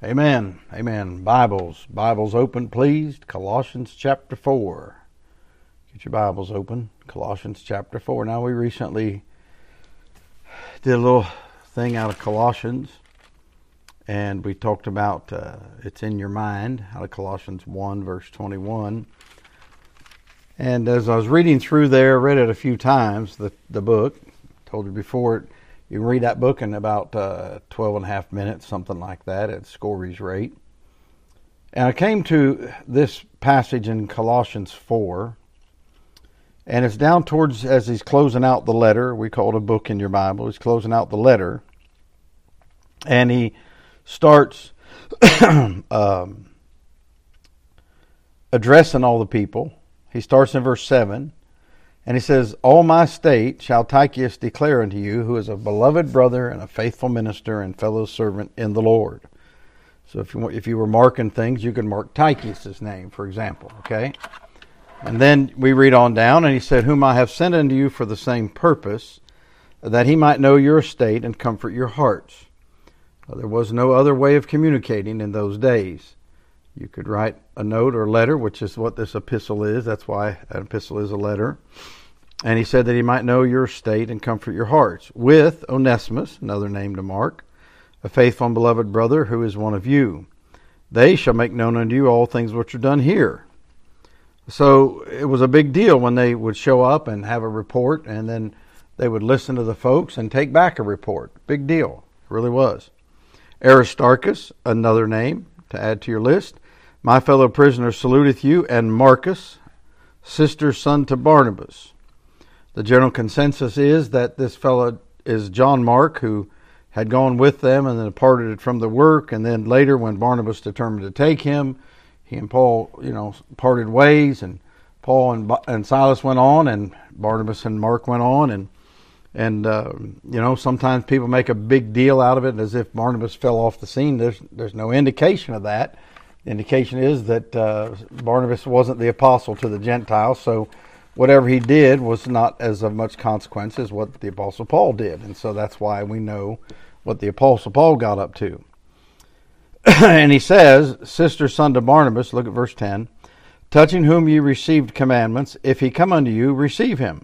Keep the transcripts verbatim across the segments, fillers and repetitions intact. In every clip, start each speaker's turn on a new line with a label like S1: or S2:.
S1: Amen. Amen. Bibles. Bibles open, please. Colossians chapter four. Get your Bibles open. Colossians chapter four. Now, we recently did a little thing out of Colossians, and we talked about uh, it's in your mind, out of Colossians one, verse twenty-one. And as I was reading through there, read it a few times, the, the book, told you before, you can read that book in about uh, twelve and a half minutes, something like that, at Scory's rate. And I came to this passage in Colossians four, and it's down towards, as he's closing out the letter, we call it a book in your Bible, he's closing out the letter, and he starts um, addressing all the people. He starts in verse seven. And he says, "All my state shall Tychicus declare unto you, who is a beloved brother and a faithful minister and fellow servant in the Lord." So if you if you were marking things, you could mark Tychicus' name, for example, okay? And then we read on down, and he said, "Whom I have sent unto you for the same purpose, that he might know your estate and comfort your hearts." Well, there was no other way of communicating in those days. You could write a note or letter, which is what this epistle is. That's why an epistle is a letter. And he said that he might know your state and comfort your hearts. With Onesimus, another name to mark, a faithful and beloved brother who is one of you. They shall make known unto you all things which are done here. So it was a big deal when they would show up and have a report, and then they would listen to the folks and take back a report. Big deal. It really was. Aristarchus, another name to add to your list. My fellow prisoner saluteth you, and Marcus, sister's son to Barnabas. The general consensus is that this fellow is John Mark, who had gone with them and then departed from the work, and then later when Barnabas determined to take him, he and Paul, you know, parted ways, and Paul and, and Silas went on, and Barnabas and Mark went on, and and uh, you know, sometimes people make a big deal out of it as if Barnabas fell off the scene. There's there's no indication of that. The indication is that uh, Barnabas wasn't the apostle to the Gentiles, so whatever he did was not as of much consequence as what the apostle Paul did. And so that's why we know what the apostle Paul got up to. And he says, sister, son to Barnabas, look at verse ten, touching whom you received commandments, if he come unto you, receive him.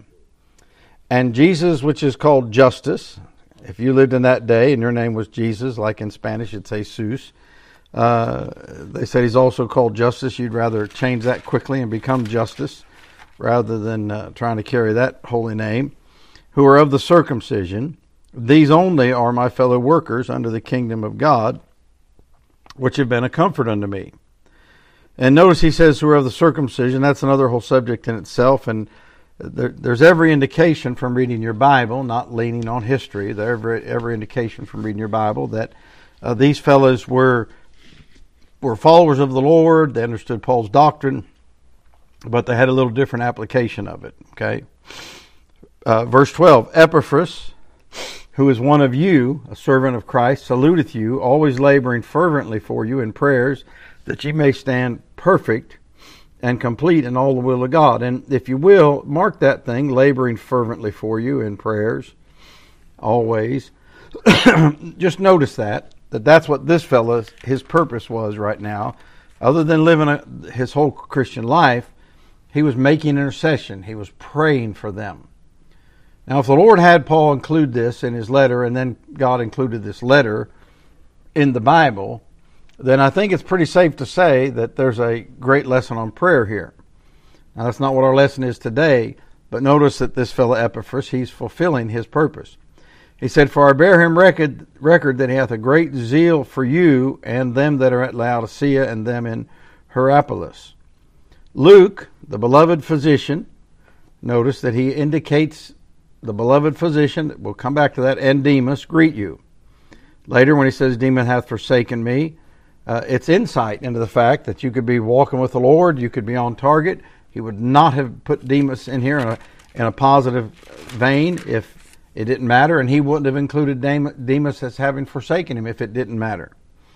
S1: And Jesus, which is called Justus, if you lived in that day and your name was Jesus, like in Spanish you'd say Jesus, Uh, they said he's also called Justus. You'd rather change that quickly and become Justus rather than uh, trying to carry that holy name. Who are of the circumcision. These only are my fellow workers under the kingdom of God, which have been a comfort unto me. And notice he says who are of the circumcision. That's another whole subject in itself. And there, there's every indication from reading your Bible, not leaning on history, there's every, every indication from reading your Bible that uh, these fellows were were followers of the Lord. They understood Paul's doctrine, but they had a little different application of it. Okay, uh, verse twelve, Epaphras, who is one of you, a servant of Christ, saluteth you, always laboring fervently for you in prayers, that ye may stand perfect and complete in all the will of God. And if you will, mark that thing, laboring fervently for you in prayers, always. Just notice that. That that's what this fellow, his purpose was right now. Other than living a, his whole Christian life, he was making intercession. He was praying for them. Now, if the Lord had Paul include this in his letter, and then God included this letter in the Bible, then I think it's pretty safe to say that there's a great lesson on prayer here. Now, that's not what our lesson is today, but notice that this fellow Epaphras, he's fulfilling his purpose. He said, for I bear him record, record that he hath a great zeal for you and them that are at Laodicea and them in Hierapolis. Luke, the beloved physician, notice that he indicates the beloved physician, we'll come back to that, and Demas greet you. Later when he says Demas hath forsaken me, uh, it's insight into the fact that you could be walking with the Lord, you could be on target. He would not have put Demas in here in a, in a positive vein if it didn't matter, and he wouldn't have included Demas as having forsaken him if it didn't matter.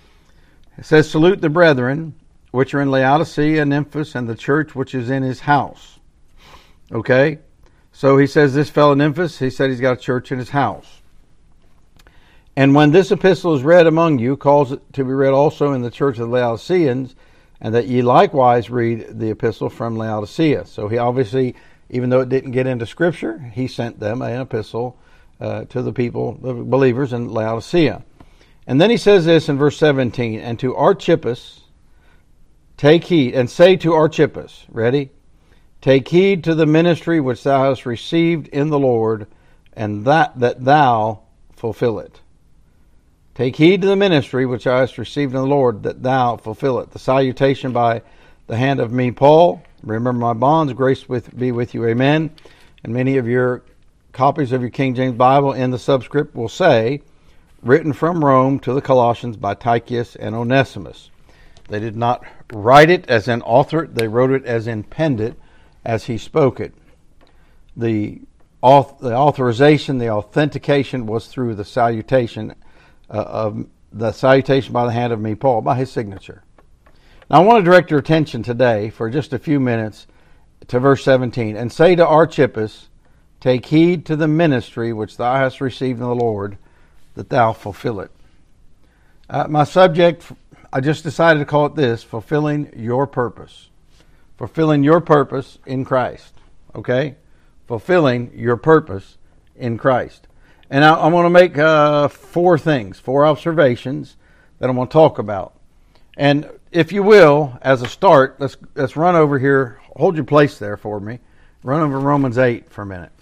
S1: It says, salute the brethren, which are in Laodicea and Nymphas, and the church which is in his house. Okay? So he says this fellow Nymphas, he said he's got a church in his house. And when this epistle is read among you, cause it to be read also in the church of the Laodiceans, and that ye likewise read the epistle from Laodicea. So he obviously, even though it didn't get into Scripture, he sent them an epistle uh, to the people, the believers in Laodicea. And then he says this in verse seventeen, and to Archippus, take heed, and say to Archippus, ready? Take heed to the ministry which thou hast received in the Lord, and that, that thou fulfill it. Take heed to the ministry which thou hast received in the Lord, that thou fulfill it. The salutation by the hand of me, Paul. Remember my bonds, grace with, be with you, amen. And many of your copies of your King James Bible in the subscript will say, written from Rome to the Colossians by Tychicus and Onesimus. They did not write it as in author it, they wrote it as in penned it, as he spoke it. The, the authorization, the authentication was through the salutation uh, of the salutation by the hand of me, Paul, by his signature. Now I want to direct your attention today for just a few minutes to verse seventeen. And say to Archippus, take heed to the ministry which thou hast received in the Lord, that thou fulfill it. Uh, my subject, I just decided to call it this, fulfilling your purpose. Fulfilling your purpose in Christ. Okay? Fulfilling your purpose in Christ. And I, I'm going to make uh, four things, four observations that I'm going to talk about. And if you will, as a start, let's let's run over here. Hold your place there for me. Run over Romans eight for a minute.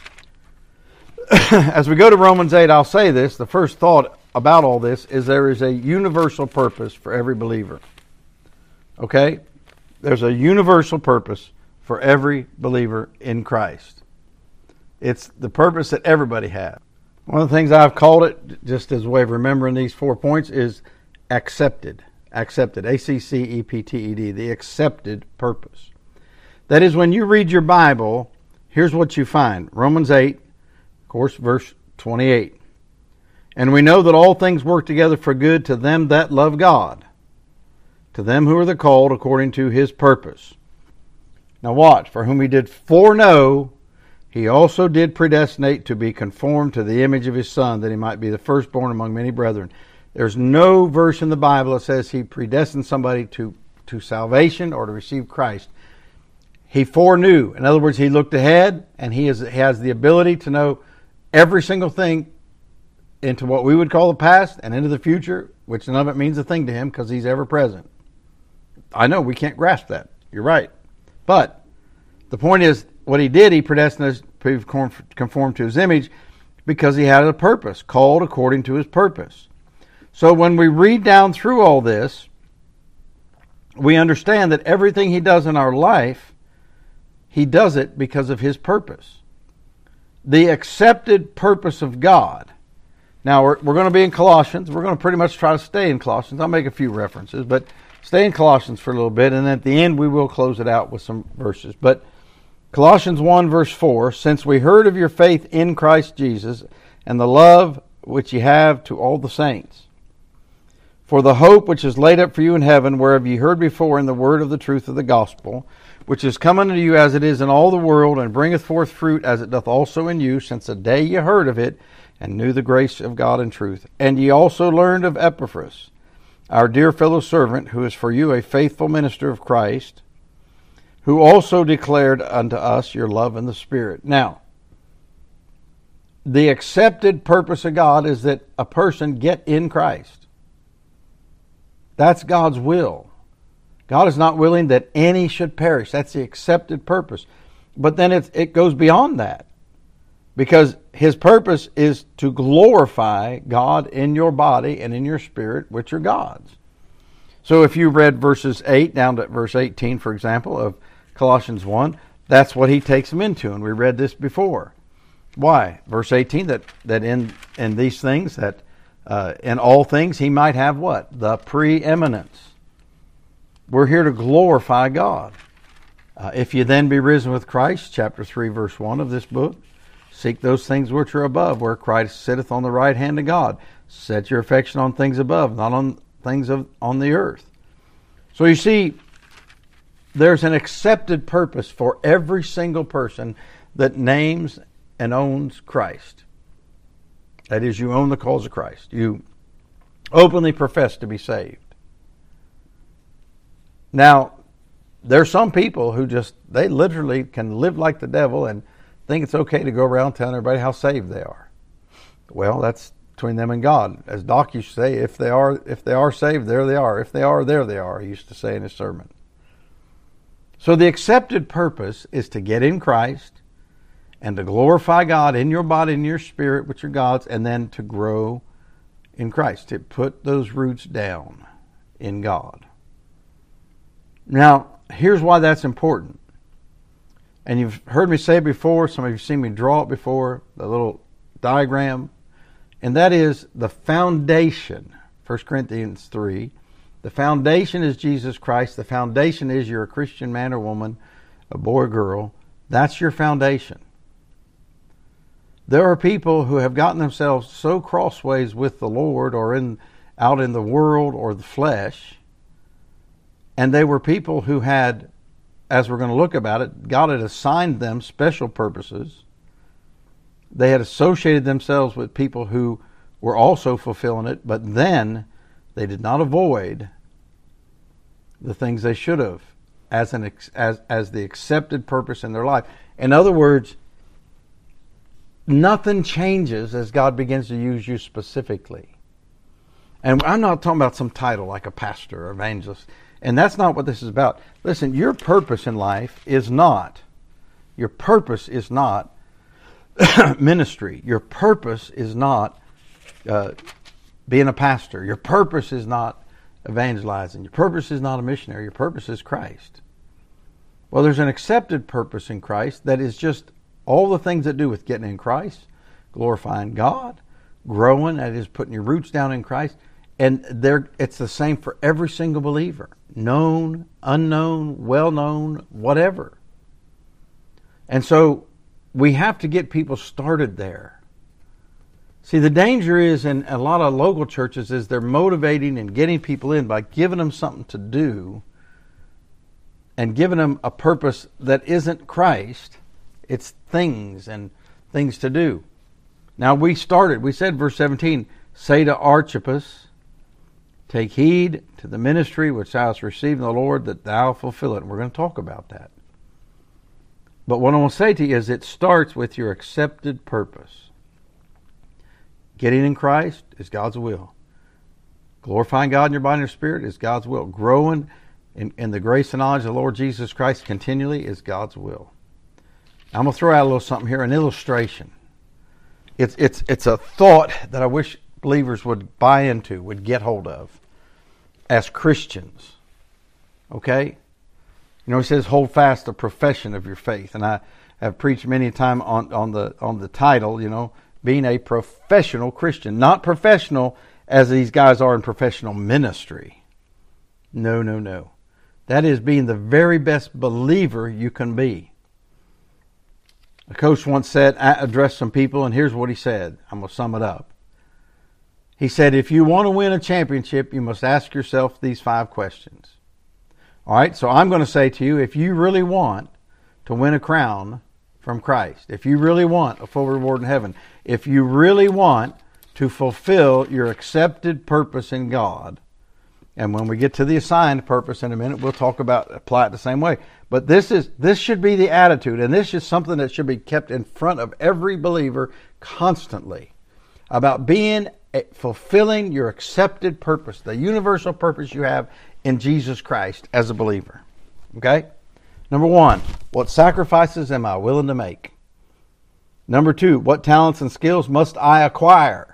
S1: As we go to Romans eight, I'll say this. The first thought about all this is there is a universal purpose for every believer. Okay? There's a universal purpose for every believer in Christ. It's the purpose that everybody has. One of the things I've called it, just as a way of remembering these four points, is accepted. Accepted. A C C E P T E D. The accepted purpose. That is, when you read your Bible, here's what you find. Romans eight, of course, verse twenty-eight. And we know that all things work together for good to them that love God, to them who are the called according to his purpose. Now watch, for whom he did foreknow, he also did predestinate to be conformed to the image of his Son, that he might be the firstborn among many brethren. There's no verse in the Bible that says he predestined somebody to, to salvation or to receive Christ. He foreknew. In other words, he looked ahead, and he, is, he has the ability to know every single thing into what we would call the past and into the future, which none of it means a thing to him because he's ever present. I know we can't grasp that. You're right. But the point is, what he did, he predestined to conform to his image because he had a purpose, called according to his purpose. So when we read down through all this, we understand that everything he does in our life, he does it because of his purpose. The accepted purpose of God. Now, we're, we're going to be in Colossians. We're going to pretty much try to stay in Colossians. I'll make a few references, but stay in Colossians for a little bit, and at the end we will close it out with some verses. But Colossians one, verse four, since we heard of your faith in Christ Jesus and the love which ye have to all the saints, for the hope which is laid up for you in heaven, whereof ye heard before in the word of the truth of the gospel, which is come unto you as it is in all the world, and bringeth forth fruit as it doth also in you, since the day ye heard of it, and knew the grace of God in truth. And ye also learned of Epaphras, our dear fellow servant, who is for you a faithful minister of Christ, who also declared unto us your love in the Spirit. Now, the accepted purpose of God is that a person get in Christ. That's God's will. God is not willing that any should perish. That's the accepted purpose. But then it, it goes beyond that. Because his purpose is to glorify God in your body and in your spirit, which are God's. So if you read verses eight down to verse eighteen, for example, of Colossians one, that's what he takes them into. And we read this before. Why? Verse eighteen, that, that in, in these things, that uh, in all things he might have what? The preeminence. We're here to glorify God. Uh, if you then be risen with Christ, chapter three, verse one of this book, seek those things which are above, where Christ sitteth on the right hand of God. Set your affection on things above, not on things of, on the earth. So you see, there's an accepted purpose for every single person that names and owns Christ. That is, you own the cause of Christ. You openly profess to be saved. Now, there's some people who just, they literally can live like the devil and think it's okay to go around telling everybody how saved they are. Well, that's between them and God. As Doc used to say, if they are if they are saved, there they are. If they are, there they are, he used to say in his sermon. So the accepted purpose is to get in Christ and to glorify God in your body and your spirit, which are God's, and then to grow in Christ, to put those roots down in God. Now, here's why that's important. And you've heard me say it before, some of you have seen me draw it before, the little diagram. And that is the foundation, First Corinthians three. The foundation is Jesus Christ. The foundation is you're a Christian man or woman, a boy or girl. That's your foundation. There are people who have gotten themselves so crossways with the Lord or in out in the world or the flesh, and they were people who had, as we're going to look about it, God had assigned them special purposes. They had associated themselves with people who were also fulfilling it, but then they did not avoid the things they should have as an as as the accepted purpose in their life. In other words, nothing changes as God begins to use you specifically. And I'm not talking about some title like a pastor or evangelist. And that's not what this is about. Listen, your purpose in life is not, your purpose is not ministry. Your purpose is not uh, being a pastor. Your purpose is not evangelizing. Your purpose is not a missionary. Your purpose is Christ. Well, there's an accepted purpose in Christ that is just all the things that do with getting in Christ, glorifying God, growing, that is putting your roots down in Christ. And there, it's the same for every single believer. Known, unknown, well-known, whatever. And so we have to get people started there. See, the danger is in a lot of local churches is they're motivating and getting people in by giving them something to do and giving them a purpose that isn't Christ. It's things and things to do. Now we started, we said verse seventeen, say to Archippus, take heed to the ministry which thou hast received in the Lord, that thou fulfill it. And we're going to talk about that. But what I want to say to you is it starts with your accepted purpose. Getting in Christ is God's will. Glorifying God in your body and your spirit is God's will. Growing in, in the grace and knowledge of the Lord Jesus Christ continually is God's will. Now, I'm going to throw out a little something here, an illustration. It's, it's, it's a thought that I wish believers would buy into, would get hold of as Christians. Okay? You know, he says, hold fast the profession of your faith. And I have preached many a time on, on the on the title, you know, being a professional Christian. Not professional as these guys are in professional ministry. No, no, no. That is being the very best believer you can be. A coach once said, I addressed some people, and here's what he said. I'm going to sum it up. He said, if you want to win a championship, you must ask yourself these five questions. All right, so I'm going to say to you, if you really want to win a crown from Christ, if you really want a full reward in heaven, if you really want to fulfill your accepted purpose in God, and when we get to the assigned purpose in a minute, we'll talk about apply it the same way. But this is this should be the attitude, and this is something that should be kept in front of every believer constantly, about being fulfilling your accepted purpose, the universal purpose you have in Jesus Christ as a believer. Okay? Number one, what sacrifices am I willing to make? Number two, what talents and skills must I acquire?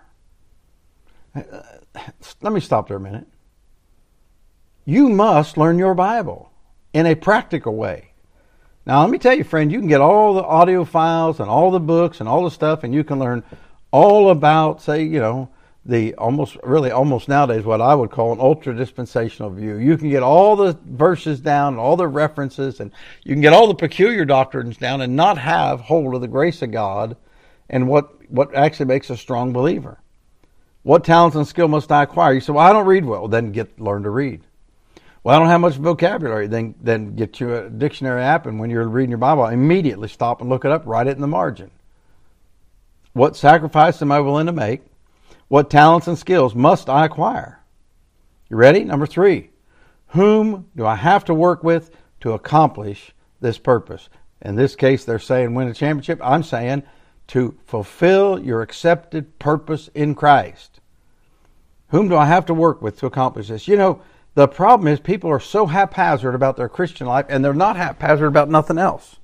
S1: Let me stop there a minute. You must learn your Bible in a practical way. Now, let me tell you, friend, you can get all the audio files and all the books and all the stuff, and you can learn all about, say, you know, the almost, really almost nowadays what I would call an ultra-dispensational view. You can get all the verses down, and all the references, and you can get all the peculiar doctrines down and not have hold of the grace of God and what, what actually makes a strong believer. What talents and skill must I acquire? You say, well, I don't read well. Well, then get learn to read. Well, I don't have much vocabulary. Then, then get you a dictionary app, and when you're reading your Bible, immediately stop and look it up, write it in the margin. What sacrifice am I willing to make? What talents and skills must I acquire? You ready? Number three, whom do I have to work with to accomplish this purpose? In this case, they're saying win a championship. I'm saying to fulfill your accepted purpose in Christ. Whom do I have to work with to accomplish this? You know, the problem is people are so haphazard about their Christian life, and they're not haphazard about nothing else.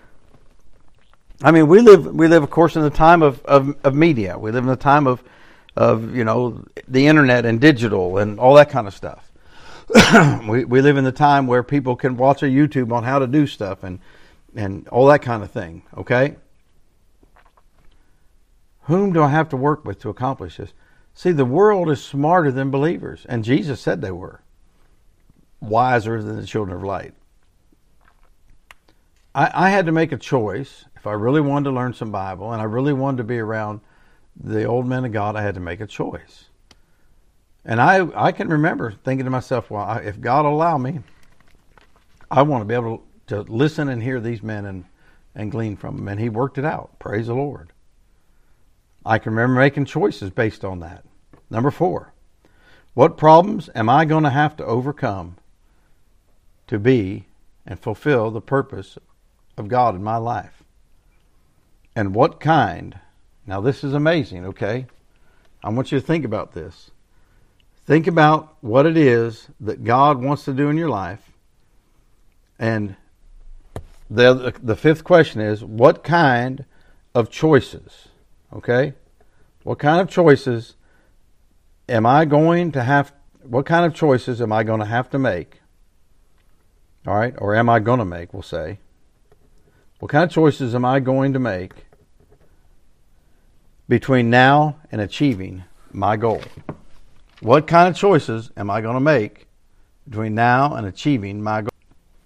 S1: I mean, we live, we live, of course, in the time of, of, of media. We live in the time of, of, you know, the internet and digital and all that kind of stuff. we we live in the time where people can watch a YouTube on how to do stuff and and all that kind of thing, okay? Whom do I have to work with to accomplish this? See, the world is smarter than believers, and Jesus said they were. Wiser than the children of light. I, I had to make a choice. If I really wanted to learn some Bible, and I really wanted to be around the old men of God, I had to make a choice. And I, I can remember thinking to myself, well, I, if God will allow me, I want to be able to to listen and hear these men and, and glean from them. And he worked it out. Praise the Lord. I can remember making choices based on that. Number four, what problems am I going to have to overcome to be and fulfill the purpose of God in my life? And what kind, now this is amazing, okay? I want you to think about this. Think about what it is that God wants to do in your life. And The the fifth question is, what kind of choices, okay? What kind of choices am I going to have, what kind of choices am I going to have to make? All right, or am I going to make, we'll say. What kind of choices am I going to make between now and achieving my goal? What kind of choices am I going to make between now and achieving my goal?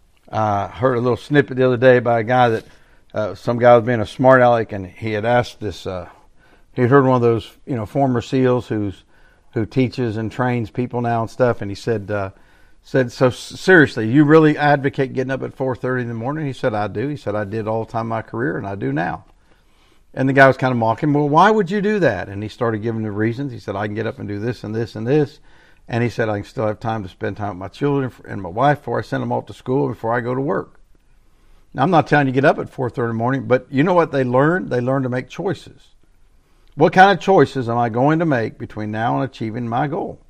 S1: I uh, heard a little snippet the other day by a guy that, uh, some guy was being a smart aleck, and he had asked this, uh, he heard one of those, you know, former SEALs who's, who teaches and trains people now and stuff, and he said, uh, said, so seriously, you really advocate getting up at four thirty in the morning? He said, I do. He said, I did all the time in my career, and I do now. And the guy was kind of mocking, well, why would you do that? And he started giving the reasons. He said, I can get up and do this and this and this. And he said, I can still have time to spend time with my children and my wife before I send them off to school, before I go to work. Now, I'm not telling you to get up at four thirty in the morning, but you know what they learned? They learned to make choices. What kind of choices am I going to make between now and achieving my goal?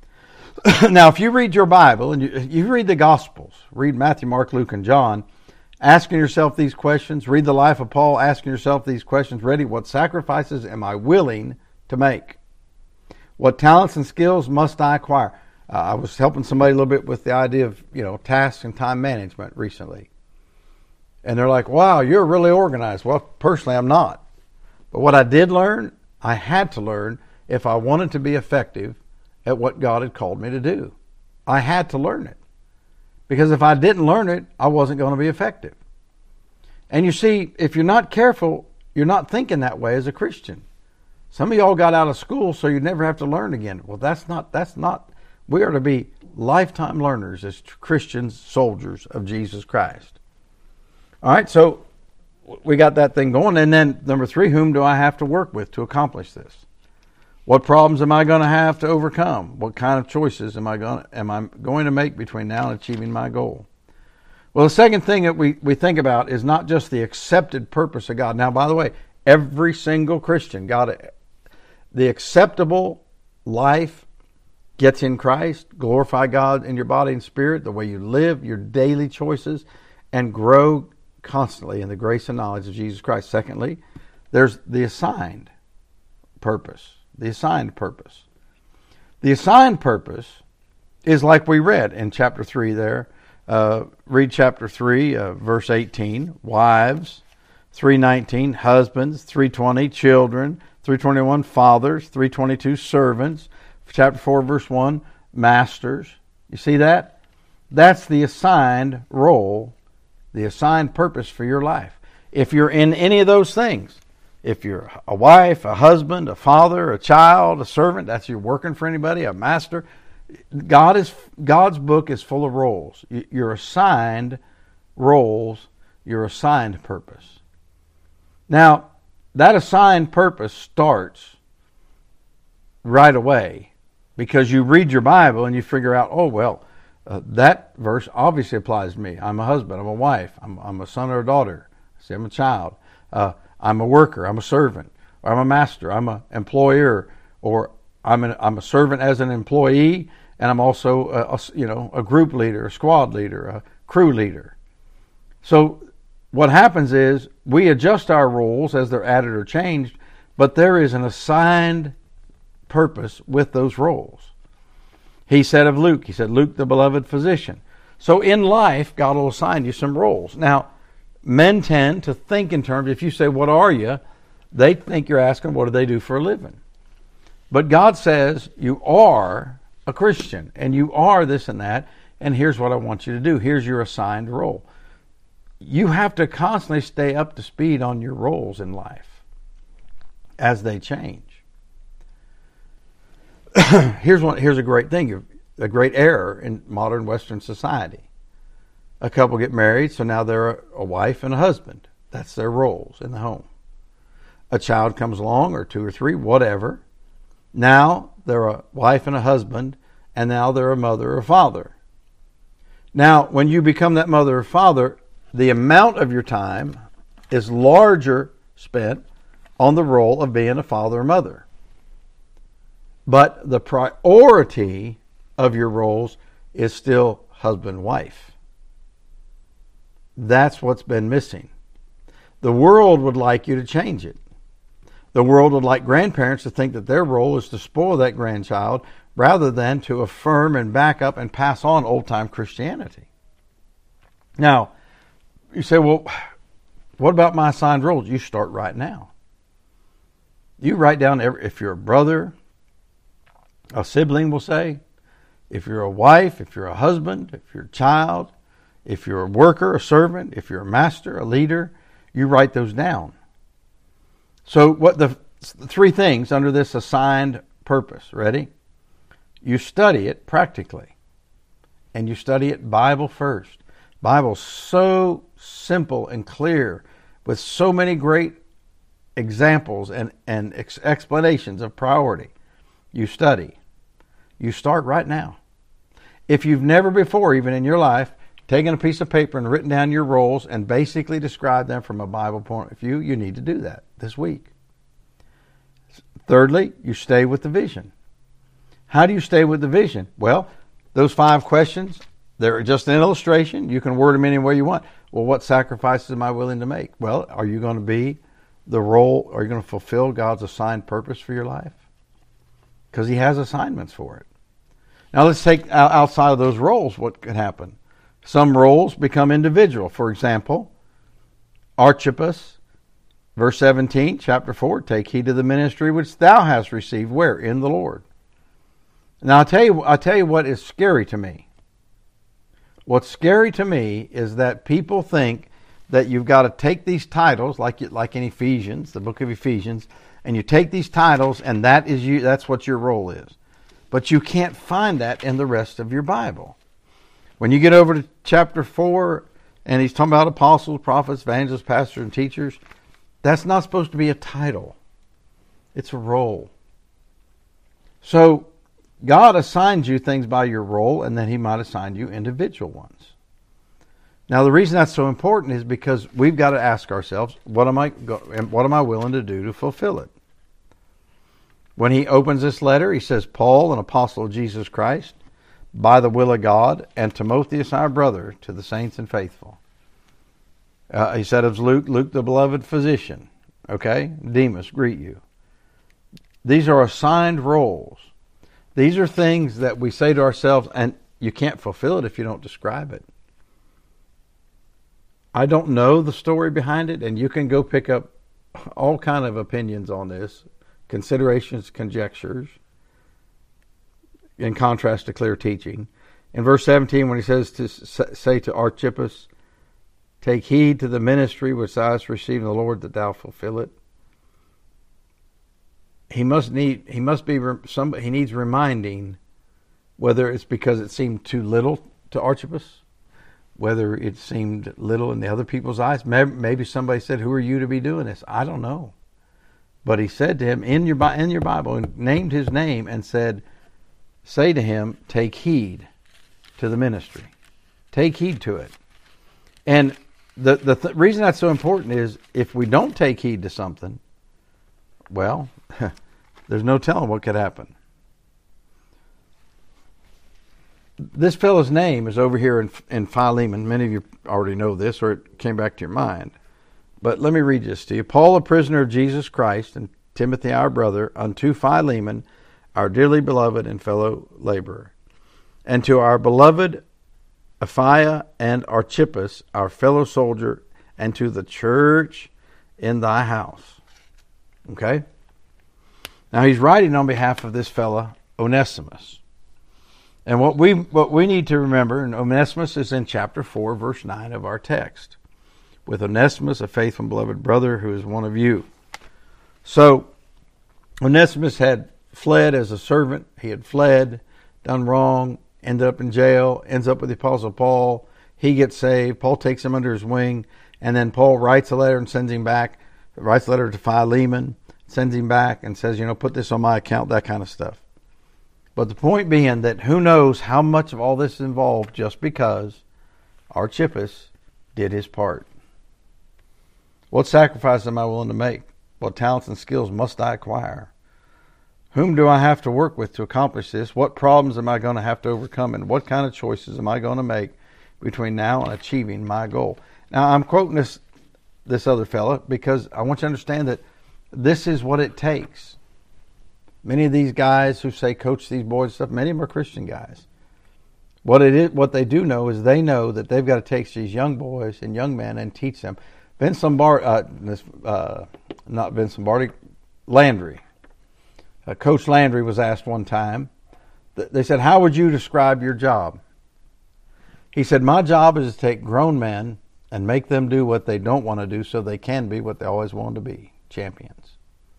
S1: Now, if you read your Bible, and you, you read the Gospels, read Matthew, Mark, Luke, and John, asking yourself these questions, read the life of Paul, asking yourself these questions, ready, what sacrifices am I willing to make? What talents and skills must I acquire? Uh, I was helping somebody a little bit with the idea of, you know, tasks and time management recently. And they're like, wow, you're really organized. Well, personally, I'm not. But what I did learn, I had to learn if I wanted to be effective at what God had called me to do. I had to learn it. Because if I didn't learn it, I wasn't going to be effective. And you see, if you're not careful, you're not thinking that way as a Christian. Some of y'all got out of school so you never have to learn again. Well, that's not, that's not, we are to be lifetime learners as Christians, soldiers of Jesus Christ. All right, so we got that thing going. And then number three, whom do I have to work with to accomplish this? What problems am I going to have to overcome? What kind of choices am I going to, am I going to make between now and achieving my goal? Well, the second thing that we, we think about is not just the accepted purpose of God. Now, by the way, every single Christian got it. The acceptable life gets in Christ, glorify God in your body and spirit, the way you live, your daily choices, and grow constantly in the grace and knowledge of Jesus Christ. Secondly, there's the assigned purpose. The assigned purpose. The assigned purpose is like we read in chapter three there. Uh, read chapter three, uh, verse eighteen. Wives, three nineteen. Husbands, three twenty. Children, three twenty-one. Fathers, three twenty-two. Servants, chapter four, verse one. Masters. You see that? That's the assigned role, the assigned purpose for your life. If you're in any of those things, if you're a wife, a husband, a father, a child, a servant, that's you're working for anybody, a master, God is God's book is full of roles. You're assigned roles, you're assigned purpose. Now, that assigned purpose starts right away, because you read your Bible and you figure out, oh, well, uh, that verse obviously applies to me. I'm a husband. I'm a wife. I'm, I'm a son or a daughter. See, I'm a child. Uh, I'm a worker. I'm a servant. Or I'm a master. I'm an employer. Or I'm, an, I'm a servant as an employee, and I'm also a, a, you know, a group leader, a squad leader, a crew leader. So what happens is we adjust our roles as they're added or changed, but there is an assigned purpose with those roles. He said of Luke, he said, Luke the beloved physician. So in life, God will assign you some roles. Now, men tend to think in terms, if you say, what are you? They think you're asking, what do they do for a living? But God says, you are a Christian, and you are this and that, and here's what I want you to do. Here's your assigned role. You have to constantly stay up to speed on your roles in life as they change. here's one. Here's a great thing, a great error in modern Western society. A couple get married, so now they're a, a wife and a husband. That's their roles in the home. A child comes along, or two or three, whatever. Now they're a wife and a husband, and now they're a mother or father. Now, when you become that mother or father, the amount of your time is larger spent on the role of being a father or mother. But the priority of your roles is still husband-wife. That's what's been missing. The world would like you to change it. The world would like grandparents to think that their role is to spoil that grandchild rather than to affirm and back up and pass on old-time Christianity. Now, you say, well, what about my assigned roles? You start right now. You write down, every, if you're a brother, a sibling will say, if you're a wife, if you're a husband, if you're a child, if you're a worker, a servant, if you're a master, a leader, you write those down. So what the, the three things under this assigned purpose, ready? You study it practically, and you study it Bible first. Bible's so simple and clear, with so many great examples and, and ex- explanations of priority. You study. You start right now. If you've never before, even in your life, taken a piece of paper and written down your roles and basically described them from a Bible point of view, you need to do that this week. Thirdly, you stay with the vision. How do you stay with the vision? Well, those five questions, they're just an illustration. You can word them any way you want. Well, what sacrifices am I willing to make? Well, are you going to be the role, are you going to fulfill God's assigned purpose for your life? Because He has assignments for it. Now let's take outside of those roles what could happen. Some roles become individual. For example, Archippus, verse seventeen, chapter four, take heed to the ministry which thou hast received. Where? In the Lord. Now I'll tell you, I'll tell you what is scary to me. What's scary to me is that people think that you've got to take these titles, like like in Ephesians, the book of Ephesians, and you take these titles and that is you. That's what your role is. But you can't find that in the rest of your Bible. When you get over to chapter four, and he's talking about apostles, prophets, evangelists, pastors, and teachers, that's not supposed to be a title. It's a role. So God assigns you things by your role, and then He might assign you individual ones. Now, the reason that's so important is because we've got to ask ourselves, what am I, what am I willing to do to fulfill it? When he opens this letter, he says, Paul, an apostle of Jesus Christ, by the will of God, and Timotheus, our brother, to the saints and faithful. Uh, he said of Luke, Luke the beloved physician. Okay? Demas, greet you. These are assigned roles. These are things that we say to ourselves, and you can't fulfill it if you don't describe it. I don't know the story behind it, and you can go pick up all kind of opinions on this, considerations, conjectures, in contrast to clear teaching. In verse seventeen, when he says to say to Archippus, take heed to the ministry which thou hast received in the Lord, that thou fulfill it. He must need. He must be. Some. He needs reminding, whether it's because it seemed too little to Archippus, whether it seemed little in the other people's eyes. Maybe somebody said, "Who are you to be doing this?" I don't know. But he said to him in your, in your Bible, and named his name and said, say to him, take heed to the ministry. Take heed to it. And the, the th- reason that's so important is if we don't take heed to something, well, there's no telling what could happen. This fellow's name is over here in, in Philemon. Many of you already know this, or it came back to your mind. But let me read this to you. Paul, a prisoner of Jesus Christ, and Timothy, our brother, unto Philemon, our dearly beloved and fellow laborer, and to our beloved Apphia and Archippus, our fellow soldier, and to the church in thy house. Okay? Now he's writing on behalf of this fella, Onesimus. And what we what we need to remember, and Onesimus is in chapter four, verse nine of our text. With Onesimus, a faithful and beloved brother who is one of you. So, Onesimus had fled as a servant. He had fled, done wrong, ended up in jail, ends up with the Apostle Paul. He gets saved. Paul takes him under his wing. And then Paul writes a letter and sends him back. Writes a letter to Philemon, sends him back and says, you know, put this on my account, that kind of stuff. But the point being that who knows how much of all this is involved just because Archippus did his part. What sacrifice am I willing to make? What talents and skills must I acquire? Whom do I have to work with to accomplish this? What problems am I going to have to overcome? And what kind of choices am I going to make between now and achieving my goal? Now, I'm quoting this, this other fella because I want you to understand that this is what it takes. Many of these guys who say coach these boys and stuff, many of them are Christian guys. What it is, what they do know is they know that they've got to take these young boys and young men and teach them. Vince Lombardi, uh, uh, not Vince Lombardi, Landry. Uh, Coach Landry was asked one time, they said, how would you describe your job? He said, my job is to take grown men and make them do what they don't want to do so they can be what they always wanted to be, champions.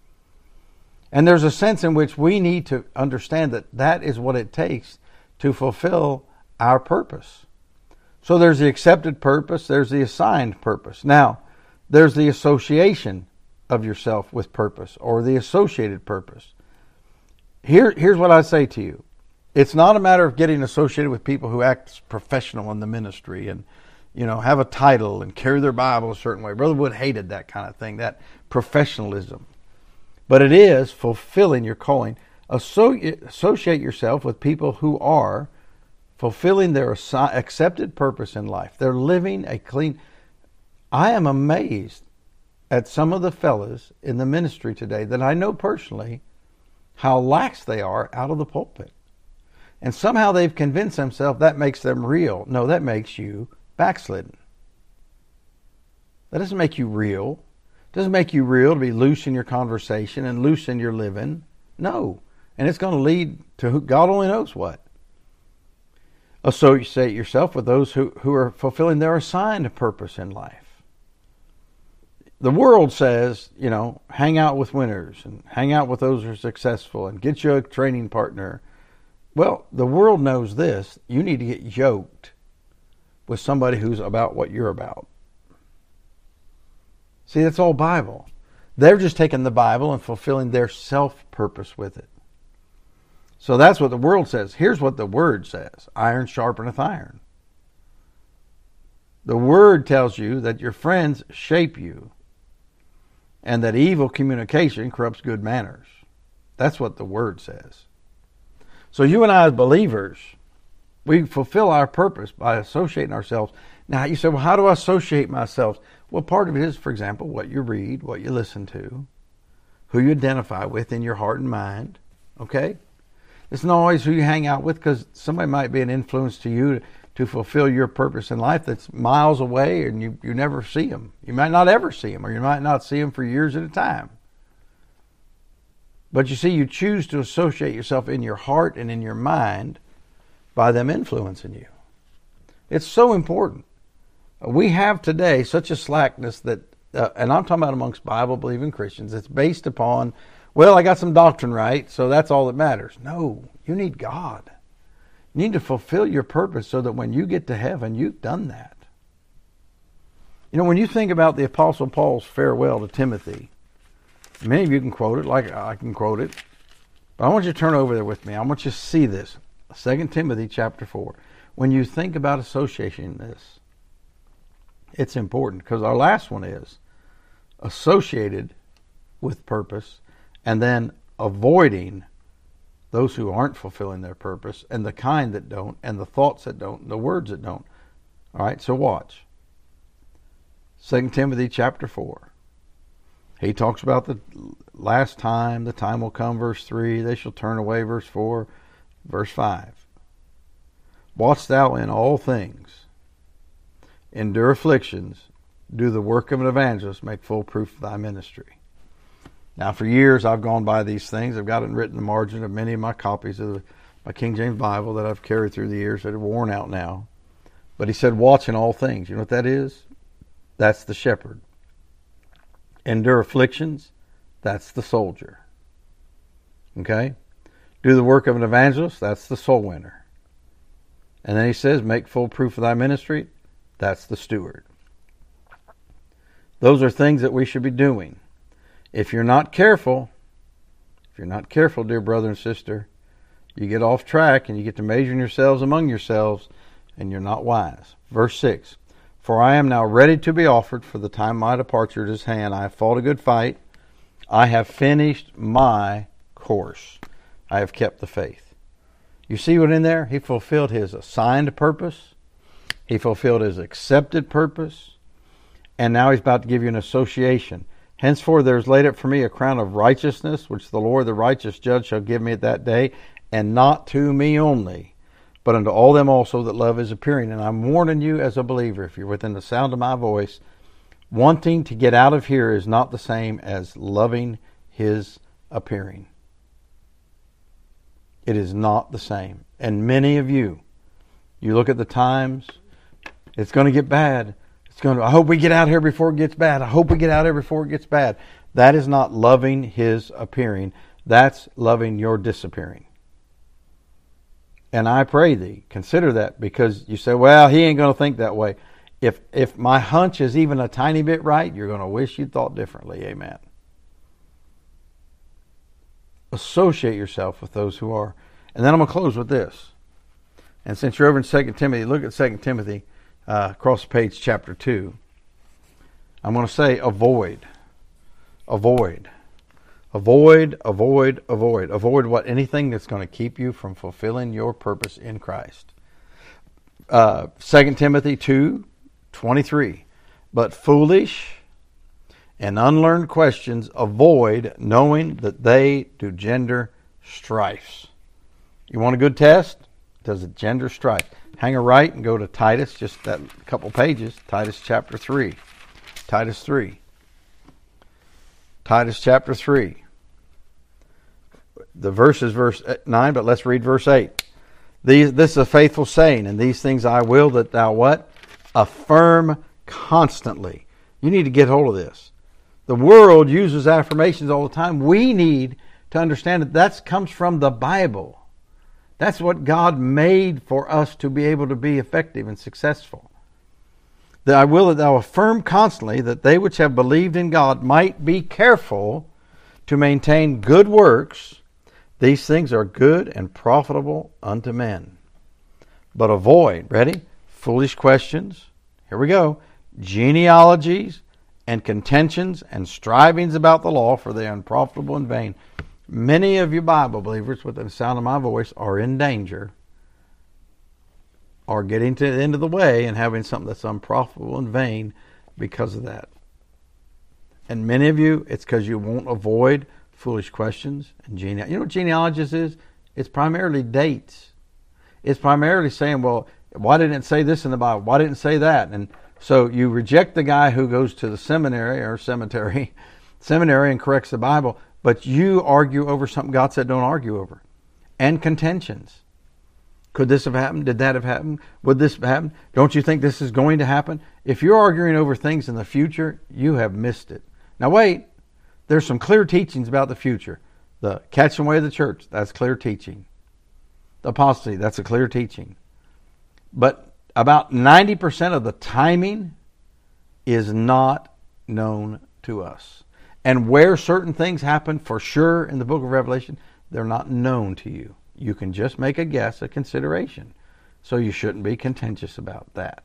S1: And there's a sense in which we need to understand that that is what it takes to fulfill our purpose. So there's the accepted purpose, there's the assigned purpose. Now, there's the association of yourself with purpose, or the associated purpose. Here, here's what I say to you. It's not a matter of getting associated with people who act professional in the ministry and, you know, have a title and carry their Bible a certain way. Brother Wood hated that kind of thing, that professionalism. But it is fulfilling your calling. Associate yourself with people who are fulfilling their accepted purpose in life. They're living a clean... I am amazed at some of the fellas in the ministry today that I know personally how lax they are out of the pulpit. And somehow they've convinced themselves that makes them real. No, that makes you backslidden. That doesn't make you real. It doesn't make you real to be loose in your conversation and loose in your living. No. And it's going to lead to who, God only knows what. Associate yourself with those who, who are fulfilling their assigned purpose in life. The world says, you know, hang out with winners and hang out with those who are successful and get you a training partner. Well, the world knows this. You need to get yoked with somebody who's about what you're about. See, that's all Bible. They're just taking the Bible and fulfilling their self-purpose with it. So that's what the world says. Here's what the Word says. Iron sharpeneth iron. The Word tells you that your friends shape you and that evil communication corrupts good manners. That's what the Word says. So you and I as believers, we fulfill our purpose by associating ourselves. Now you say, well, how do I associate myself? Well, part of it is, for example, what you read, what you listen to, who you identify with in your heart and mind. Okay? It's not always who you hang out with, because somebody might be an influence to you to, to fulfill your purpose in life that's miles away and you, you never see them. You might not ever see them, or you might not see them for years at a time. But you see, you choose to associate yourself in your heart and in your mind by them influencing you. It's so important. We have today such a slackness that, uh, and I'm talking about amongst Bible-believing Christians, it's based upon, well, I got some doctrine right, so that's all that matters. No, you need God. You need to fulfill your purpose so that when you get to heaven, you've done that. You know, when you think about the Apostle Paul's farewell to Timothy, Many of you can quote it, like I can quote it. But I want you to turn over there with me. I want you to see this. Second Timothy chapter four. When you think about association in this, it's important because our last one is associated with purpose and then avoiding those who aren't fulfilling their purpose and the kind that don't and the thoughts that don't and the words that don't. All right, so watch. Second Timothy chapter four. He talks about the last time, the time will come, verse three. They shall turn away, verse four. Verse five. Watch thou in all things, endure afflictions, do the work of an evangelist, make full proof of thy ministry. Now, for years, I've gone by these things. I've got it written in the margin of many of my copies of the, my King James Bible that I've carried through the years that are worn out now. But he said, watch in all things. You know what that is? That's the shepherd. Endure afflictions. That's the soldier. Okay? Do the work of an evangelist. That's the soul winner. And then he says, make full proof of thy ministry. That's the steward. Those are things that we should be doing. If you're not careful, if you're not careful, dear brother and sister, you get off track and you get to measuring yourselves among yourselves and you're not wise. Verse six. For I am now ready to be offered, for the time of my departure is at hand. I have fought a good fight. I have finished my course. I have kept the faith. You see what in there? He fulfilled his assigned purpose. He fulfilled his accepted purpose. And now he's about to give you an association. Henceforth there is laid up for me a crown of righteousness, which the Lord, the righteous judge, shall give me at that day, and not to me only, but unto all them also that love is appearing. And I'm warning you as a believer, if you're within the sound of my voice, wanting to get out of here is not the same as loving his appearing. It is not the same. And many of you, you look at the times, it's going to get bad. It's going to, I hope we get out here before it gets bad. I hope we get out here before it gets bad. That is not loving his appearing. That's loving your disappearing. And I pray thee, consider that, because you say, well, he ain't going to think that way. If if my hunch is even a tiny bit right, you're going to wish you'd thought differently. Amen. Associate yourself with those who are. And then I'm going to close with this. And since you're over in Second Timothy, look at Second Timothy, uh, across the page, chapter two. I'm going to say avoid. Avoid. Avoid, avoid, avoid. Avoid what? Anything that's going to keep you from fulfilling your purpose in Christ. Uh, Second Timothy two twenty-three. But foolish and unlearned questions avoid, knowing that they do gender strifes. You want a good test? Does it gender strife? Hang a right and go to Titus, just that couple pages. Titus chapter three. Titus three. Titus chapter three. The verse is verse nine, but let's read verse eight. These, this is a faithful saying, and these things I will that thou what? Affirm constantly. You need to get hold of this. The world uses affirmations all the time. We need to understand that that comes from the Bible. That's what God made for us to be able to be effective and successful. That I will that thou affirm constantly that they which have believed in God might be careful to maintain good works. These things are good and profitable unto men. But avoid, ready? Foolish questions. Here we go. Genealogies and contentions and strivings about the law, for they are unprofitable and vain. Many of you Bible believers, within the sound of my voice, are in danger, are getting to the end of the way and having something that's unprofitable and vain because of that. And many of you, it's because you won't avoid foolish questions and genealogy. You know what genealogies is? It's primarily dates. It's primarily saying, well, why didn't it say this in the Bible? Why didn't it say that? And so you reject the guy who goes to the seminary or cemetery, seminary and corrects the Bible, but you argue over something God said don't argue over. And contentions. Could this have happened? Did that have happened? Would this have happened? Don't you think this is going to happen? If you're arguing over things in the future, you have missed it. Now wait, there's some clear teachings about the future. The catching away of the church, that's clear teaching. The apostasy, that's a clear teaching. But about ninety percent of the timing is not known to us. And where certain things happen for sure in the book of Revelation, they're not known to you. You can just make a guess, a consideration. So you shouldn't be contentious about that.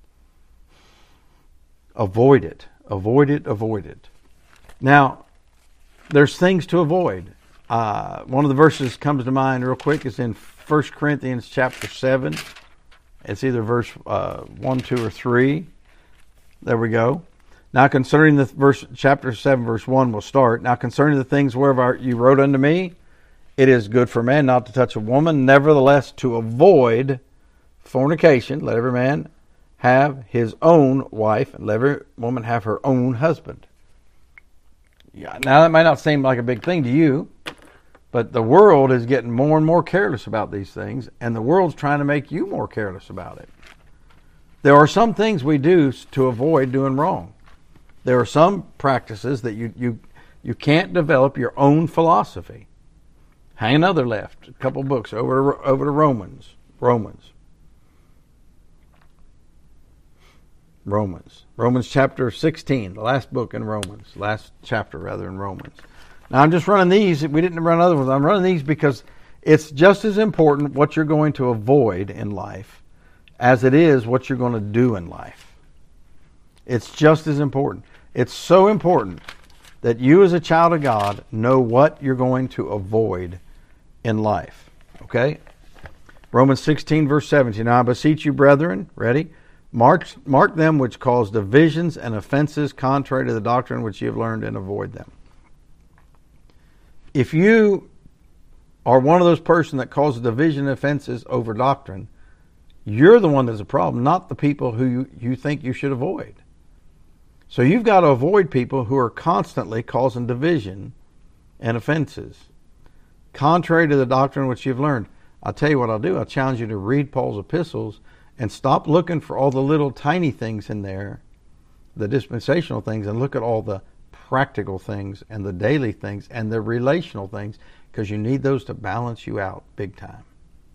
S1: Avoid it. Avoid it. Avoid it. Now, there's things to avoid. Uh, one of the verses comes to mind real quick is in First Corinthians chapter seven. It's either verse uh, one, two, or three. There we go. Now concerning the verse, chapter seven, verse one will start. Now concerning the things whereof you wrote unto me, it is good for man not to touch a woman, nevertheless to avoid fornication. Let every man have his own wife, and let every woman have her own husband. Yeah, now that might not seem like a big thing to you, but the world is getting more and more careless about these things, and the world's trying to make you more careless about it. There are some things we do to avoid doing wrong. There are some practices that you you you can't develop your own philosophy. Hang another left, a couple books over to, over to Romans. Romans. Romans. Romans chapter sixteen, the last book in Romans, last chapter rather in Romans. Now I'm just running these. We didn't run other ones. I'm running these because it's just as important what you're going to avoid in life as it is what you're going to do in life. It's just as important. It's so important that you as a child of God know what you're going to avoid in life. Okay? Romans sixteen, verse seventeen. Now I beseech you, brethren, ready? Mark, mark them which cause divisions and offenses contrary to the doctrine which you have learned, and avoid them. If you are one of those persons that causes division and offenses over doctrine, you're the one that's a problem, not the people who you, you think you should avoid. So you've got to avoid people who are constantly causing division and offenses, contrary to the doctrine which you've learned. I'll tell you what I'll do. I'll challenge you to read Paul's epistles and stop looking for all the little tiny things in there, the dispensational things, and look at all the practical things and the daily things and the relational things, because you need those to balance you out big time.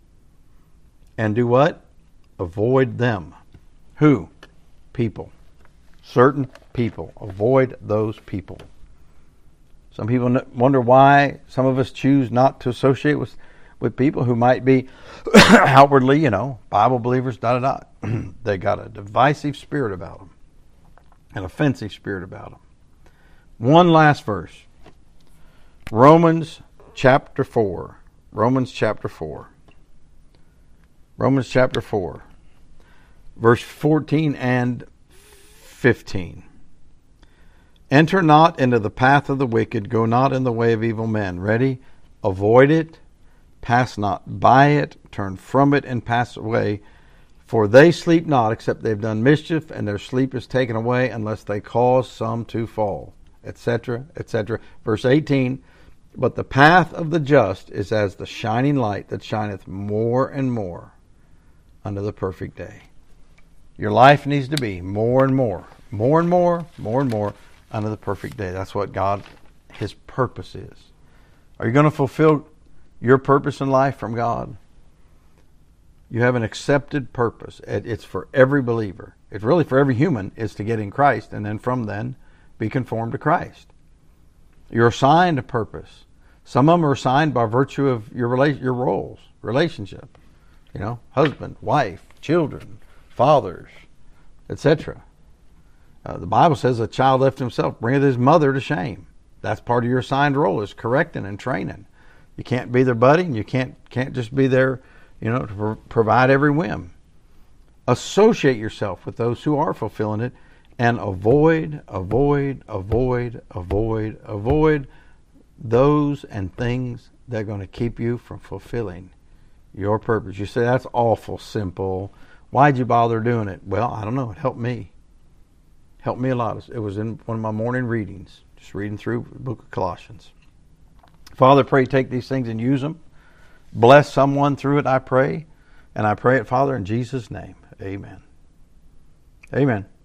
S1: And do what? Avoid them. Who? People. Certain people. Avoid those people. Some people wonder why some of us choose not to associate with with people who might be outwardly, you know, Bible believers, da da da. They got a divisive spirit about them, an offensive spirit about them. One last verse. Romans chapter four. Romans chapter four. Romans chapter four. Verse fourteen and fifteen. Enter not into the path of the wicked, go not in the way of evil men. Ready? Avoid it. Pass not by it, turn from it, and pass away. For they sleep not, except they've done mischief, and their sleep is taken away, unless they cause some to fall, et cetera, et cetera. Verse eighteen, but the path of the just is as the shining light that shineth more and more unto the perfect day. Your life needs to be more and more, more and more, more and more unto the perfect day. That's what God, His purpose is. Are you going to fulfill your purpose in life from God? You have an accepted purpose. It's for every believer. It's really for every human, is to get in Christ, and then from then be conformed to Christ. You're assigned a purpose. Some of them are assigned by virtue of your rela- your roles, relationship. You know, husband, wife, children, fathers, et cetera. Uh, the Bible says a child left himself bringeth his mother to shame. That's part of your assigned role, is correcting and training. You can't be their buddy, and you can't can't just be there, you know, to pro- provide every whim. Associate yourself with those who are fulfilling it, and avoid, avoid, avoid, avoid, avoid those and things that are going to keep you from fulfilling your purpose. You say, that's awful simple. Why'd you bother doing it? Well, I don't know. It helped me. Helped me a lot. It was in one of my morning readings, just reading through the book of Colossians. Father, pray take these things and use them. Bless someone through it, I pray. And I pray it, Father, in Jesus' name. Amen. Amen.